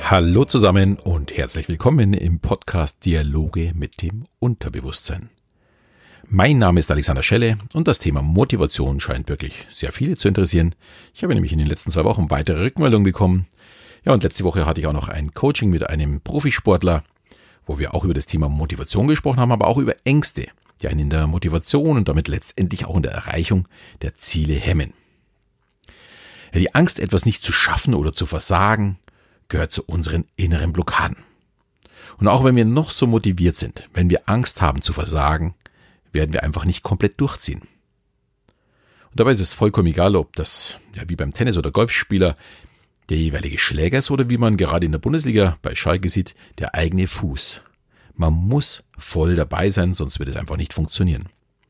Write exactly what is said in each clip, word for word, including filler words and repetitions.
Hallo zusammen und herzlich willkommen im Podcast Dialoge mit dem Unterbewusstsein. Mein Name ist Alexander Schelle und das Thema Motivation scheint wirklich sehr viele zu interessieren. Ich habe nämlich in den letzten zwei Wochen weitere Rückmeldungen bekommen. Ja, und letzte Woche hatte ich auch noch ein Coaching mit einem Profisportler, wo wir auch über das Thema Motivation gesprochen haben, aber auch über Ängste, die einen in der Motivation und damit letztendlich auch in der Erreichung der Ziele hemmen. Ja, die Angst, etwas nicht zu schaffen oder zu versagen, gehört zu unseren inneren Blockaden. Und auch wenn wir noch so motiviert sind, wenn wir Angst haben zu versagen, werden wir einfach nicht komplett durchziehen. Und dabei ist es vollkommen egal, ob das, ja, wie beim Tennis- oder Golfspieler, der jeweilige Schläger ist oder wie man gerade in der Bundesliga bei Schalke sieht, der eigene Fuß. Man muss voll dabei sein, sonst wird es einfach nicht funktionieren.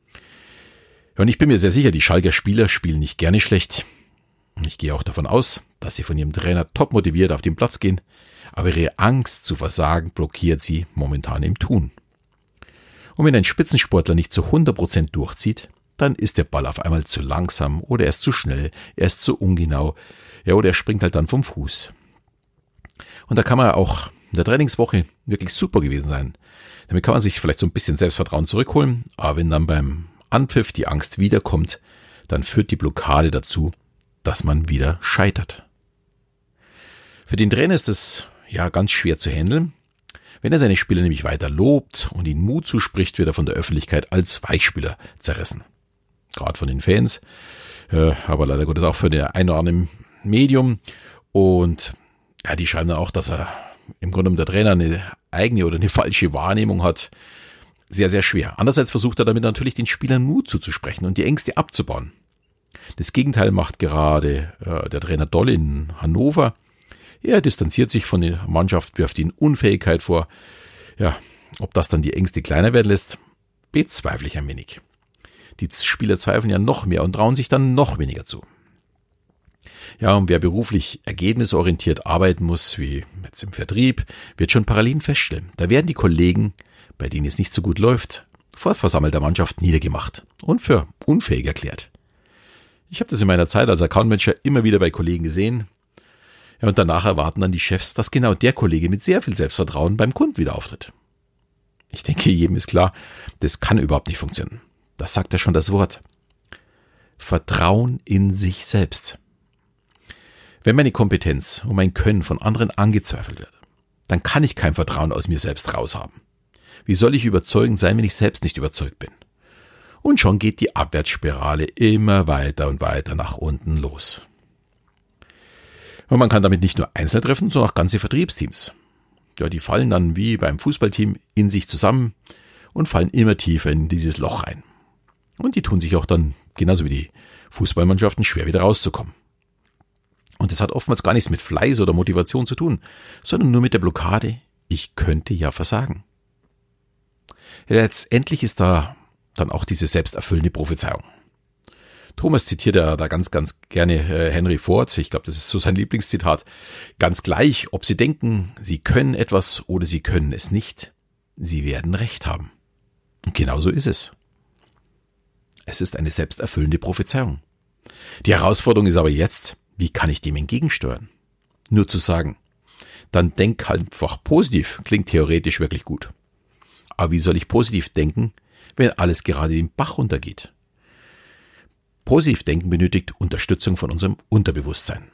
Ja, und ich bin mir sehr sicher, die Schalker Spieler spielen nicht gerne schlecht. Und ich gehe auch davon aus, dass sie von ihrem Trainer top motiviert auf den Platz gehen, aber ihre Angst zu versagen blockiert sie momentan im Tun. Und wenn ein Spitzensportler nicht zu hundert Prozent durchzieht, dann ist der Ball auf einmal zu langsam oder er ist zu schnell, er ist zu ungenau, ja, oder er springt halt dann vom Fuß. Und da kann man auch in der Trainingswoche wirklich super gewesen sein. Damit kann man sich vielleicht so ein bisschen Selbstvertrauen zurückholen, aber wenn dann beim Anpfiff die Angst wiederkommt, dann führt die Blockade dazu, dass man wieder scheitert. Für den Trainer ist es ja ganz schwer zu handeln. Wenn er seine Spieler nämlich weiter lobt und ihnen Mut zuspricht, wird er von der Öffentlichkeit als Weichspüler zerrissen. Gerade von den Fans, äh, aber leider Gottes auch für den ein oder anderen Medium. Und ja, die schreiben dann auch, dass er im Grunde genommen der Trainer eine eigene oder eine falsche Wahrnehmung hat. Sehr, sehr schwer. Andererseits versucht er damit natürlich den Spielern Mut zuzusprechen und die Ängste abzubauen. Das Gegenteil macht gerade äh, der Trainer Doll in Hannover. Er distanziert sich von der Mannschaft, wirft ihnen Unfähigkeit vor. Ja, ob das dann die Ängste kleiner werden lässt, bezweifle ich ein wenig. Die Spieler zweifeln ja noch mehr und trauen sich dann noch weniger zu. Ja, und wer beruflich ergebnisorientiert arbeiten muss, wie jetzt im Vertrieb, wird schon Parallelen feststellen. Da werden die Kollegen, bei denen es nicht so gut läuft, vor versammelter Mannschaft niedergemacht und für unfähig erklärt. Ich habe das in meiner Zeit als Accountmanager immer wieder bei Kollegen gesehen. Ja, und danach erwarten dann die Chefs, dass genau der Kollege mit sehr viel Selbstvertrauen beim Kunden wieder auftritt. Ich denke, jedem ist klar, das kann überhaupt nicht funktionieren. Das sagt ja schon das Wort. Vertrauen in sich selbst. Wenn meine Kompetenz und mein Können von anderen angezweifelt wird, dann kann ich kein Vertrauen aus mir selbst raushaben. Wie soll ich überzeugend sein, wenn ich selbst nicht überzeugt bin? Und schon geht die Abwärtsspirale immer weiter und weiter nach unten los. Und man kann damit nicht nur Einzelne treffen, sondern auch ganze Vertriebsteams. Ja, die fallen dann wie beim Fußballteam in sich zusammen und fallen immer tiefer in dieses Loch rein. Und die tun sich auch dann, genauso wie die Fußballmannschaften, schwer wieder rauszukommen. Und das hat oftmals gar nichts mit Fleiß oder Motivation zu tun, sondern nur mit der Blockade, ich könnte ja versagen. Ja, letztendlich ist da dann auch diese selbsterfüllende Prophezeiung. Thomas zitiert ja da ganz, ganz gerne äh, Henry Ford. Ich glaube, das ist so sein Lieblingszitat. Ganz gleich, ob Sie denken, Sie können etwas oder Sie können es nicht, Sie werden Recht haben. Und genau so ist es. Es ist eine selbsterfüllende Prophezeiung. Die Herausforderung ist aber jetzt, wie kann ich dem entgegensteuern? Nur zu sagen, dann denk halt einfach positiv, klingt theoretisch wirklich gut. Aber wie soll ich positiv denken, wenn alles gerade den Bach runtergeht? Positiv denken benötigt Unterstützung von unserem Unterbewusstsein.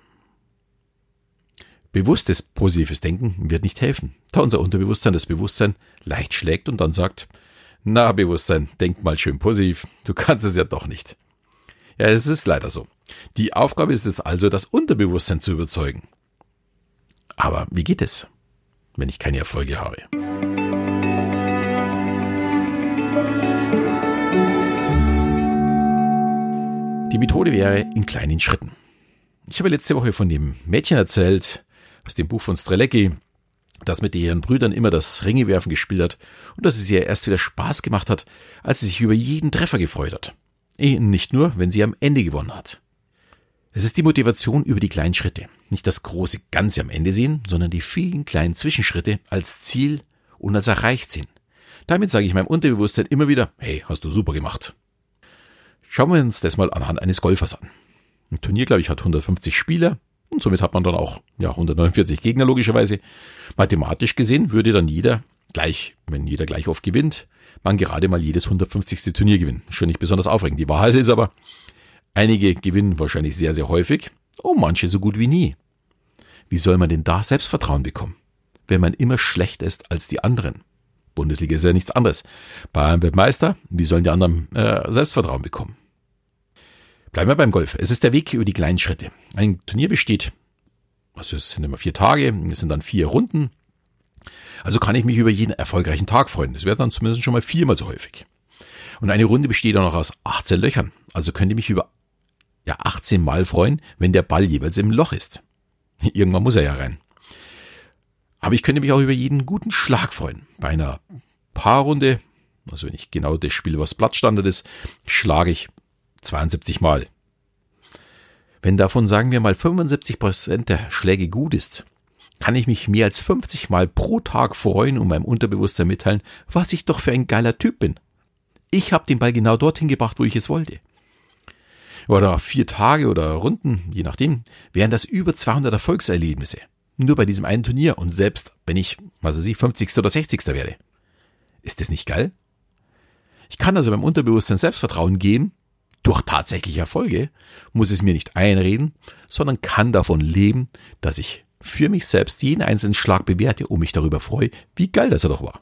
Bewusstes positives Denken wird nicht helfen, da unser Unterbewusstsein das Bewusstsein leicht schlägt und dann sagt, na Bewusstsein, denk mal schön positiv, du kannst es ja doch nicht. Ja, es ist leider so. Die Aufgabe ist es also, das Unterbewusstsein zu überzeugen. Aber wie geht es, wenn ich keine Erfolge habe? Die Methode wäre in kleinen Schritten. Ich habe letzte Woche von dem Mädchen erzählt, aus dem Buch von Strelecki, das mit ihren Brüdern immer das Ringewerfen gespielt hat und dass es ihr erst wieder Spaß gemacht hat, als sie sich über jeden Treffer gefreut hat. Nicht nur, wenn sie am Ende gewonnen hat. Es ist die Motivation über die kleinen Schritte. Nicht das große Ganze am Ende sehen, sondern die vielen kleinen Zwischenschritte als Ziel und als erreicht sehen. Damit sage ich meinem Unterbewusstsein immer wieder, hey, hast du super gemacht. Schauen wir uns das mal anhand eines Golfers an. Ein Turnier, glaube ich, hat hundertfünfzig Spieler. Und somit hat man dann auch ja, hundertneunundvierzig Gegner logischerweise. Mathematisch gesehen würde dann jeder gleich, wenn jeder gleich oft gewinnt, man gerade mal jedes hundertfünfzigste Turnier gewinnen. Schon nicht besonders aufregend. Die Wahrheit ist aber, einige gewinnen wahrscheinlich sehr, sehr häufig und manche so gut wie nie. Wie soll man denn da Selbstvertrauen bekommen, wenn man immer schlechter ist als die anderen? Bundesliga ist ja nichts anderes. Bayern wird Meister, wie sollen die anderen äh, Selbstvertrauen bekommen? Bleiben wir beim Golf. Es ist der Weg über die kleinen Schritte. Ein Turnier besteht, also es sind immer vier Tage, es sind dann vier Runden. Also kann ich mich über jeden erfolgreichen Tag freuen. Das wäre dann zumindest schon mal viermal so häufig. Und eine Runde besteht auch noch aus achtzehn Löchern. Also könnte ich mich über ja, achtzehn Mal freuen, wenn der Ball jeweils im Loch ist. Irgendwann muss er ja rein. Aber ich könnte mich auch über jeden guten Schlag freuen. Bei einer Paarrunde, also wenn ich genau das spiele, was Platzstandard ist, schlage ich zweiundsiebzig Mal. Wenn davon, sagen wir mal, fünfundsiebzig Prozent der Schläge gut ist, kann ich mich mehr als fünfzig Mal pro Tag freuen und meinem Unterbewusstsein mitteilen, was ich doch für ein geiler Typ bin. Ich habe den Ball genau dorthin gebracht, wo ich es wollte. Oder vier Tage oder Runden, je nachdem, wären das über zweihundert Erfolgserlebnisse. Nur bei diesem einen Turnier und selbst, wenn ich, was weiß ich, fünfzigster oder sechzigster werde. Ist das nicht geil? Ich kann also beim Unterbewusstsein Selbstvertrauen geben. Durch tatsächliche Erfolge muss es mir nicht einreden, sondern kann davon leben, dass ich für mich selbst jeden einzelnen Schlag bewerte und mich darüber freue, wie geil das er doch war.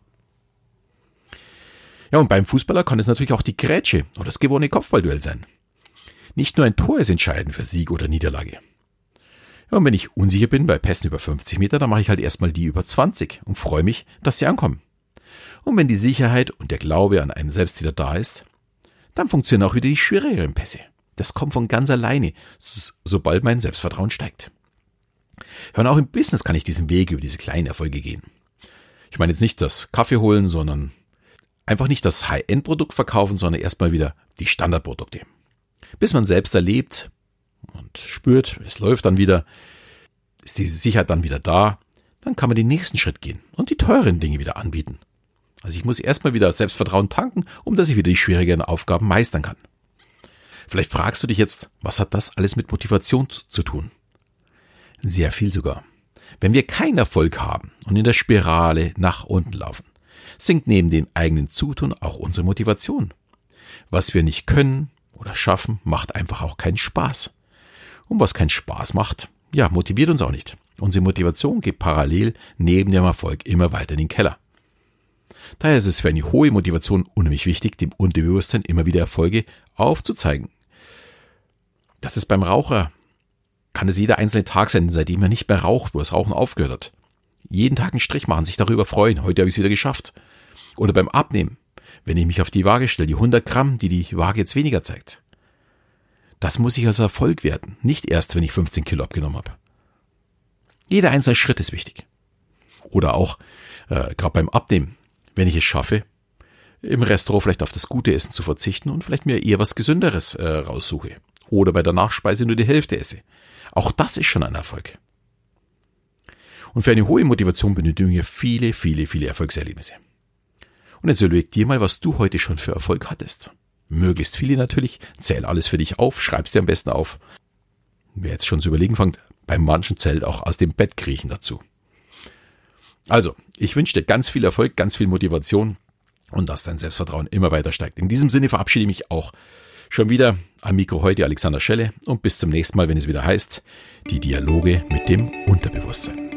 Ja, und beim Fußballer kann es natürlich auch die Grätsche oder das gewonnene Kopfballduell sein. Nicht nur ein Tor ist entscheidend für Sieg oder Niederlage. Ja, und wenn ich unsicher bin bei Pässen über fünfzig Meter, dann mache ich halt erstmal die über zwanzig und freue mich, dass sie ankommen. Und wenn die Sicherheit und der Glaube an einem selbst wieder da ist, dann funktionieren auch wieder die schwierigeren Pässe. Das kommt von ganz alleine, so, sobald mein Selbstvertrauen steigt. Ja, und auch im Business kann ich diesen Weg über diese kleinen Erfolge gehen. Ich meine jetzt nicht das Kaffee holen, sondern einfach nicht das High-End-Produkt verkaufen, sondern erstmal wieder die Standardprodukte. Bis man selbst erlebt und spürt, es läuft dann wieder, ist diese Sicherheit dann wieder da, dann kann man den nächsten Schritt gehen und die teuren Dinge wieder anbieten. Also ich muss erstmal wieder Selbstvertrauen tanken, um dass ich wieder die schwierigeren Aufgaben meistern kann. Vielleicht fragst du dich jetzt, was hat das alles mit Motivation zu tun? Sehr viel sogar. Wenn wir keinen Erfolg haben und in der Spirale nach unten laufen, sinkt neben dem eigenen Zutun auch unsere Motivation. Was wir nicht können oder schaffen, macht einfach auch keinen Spaß. Und was keinen Spaß macht, ja, motiviert uns auch nicht. Unsere Motivation geht parallel neben dem Erfolg immer weiter in den Keller. Daher ist es für eine hohe Motivation unheimlich wichtig, dem Unterbewusstsein immer wieder Erfolge aufzuzeigen. Das ist beim Raucher, kann es jeder einzelne Tag sein, seitdem er nicht mehr raucht, wo das Rauchen aufgehört hat. Jeden Tag einen Strich machen, sich darüber freuen, heute habe ich es wieder geschafft. Oder beim Abnehmen, wenn ich mich auf die Waage stelle, die hundert Gramm, die die Waage jetzt weniger zeigt. Das muss ich als Erfolg werten, nicht erst, wenn ich fünfzehn Kilo abgenommen habe. Jeder einzelne Schritt ist wichtig. Oder auch, äh, gerade beim Abnehmen, wenn ich es schaffe, im Restaurant vielleicht auf das gute Essen zu verzichten und vielleicht mir eher was Gesünderes äh, raussuche. Oder bei der Nachspeise nur die Hälfte esse. Auch das ist schon ein Erfolg. Und für eine hohe Motivation benötigen wir viele, viele, viele Erfolgserlebnisse. Und jetzt überleg dir mal, was du heute schon für Erfolg hattest. Möglichst viele natürlich, zähl alles für dich auf, schreib's dir am besten auf. Wer jetzt schon zu überlegen fängt, bei manchen zählt auch aus dem Bett kriechen dazu. Also, ich wünsche dir ganz viel Erfolg, ganz viel Motivation und dass dein Selbstvertrauen immer weiter steigt. In diesem Sinne verabschiede ich mich auch schon wieder am Mikro heute Alexander Schelle und bis zum nächsten Mal, wenn es wieder heißt, die Dialoge mit dem Unterbewusstsein.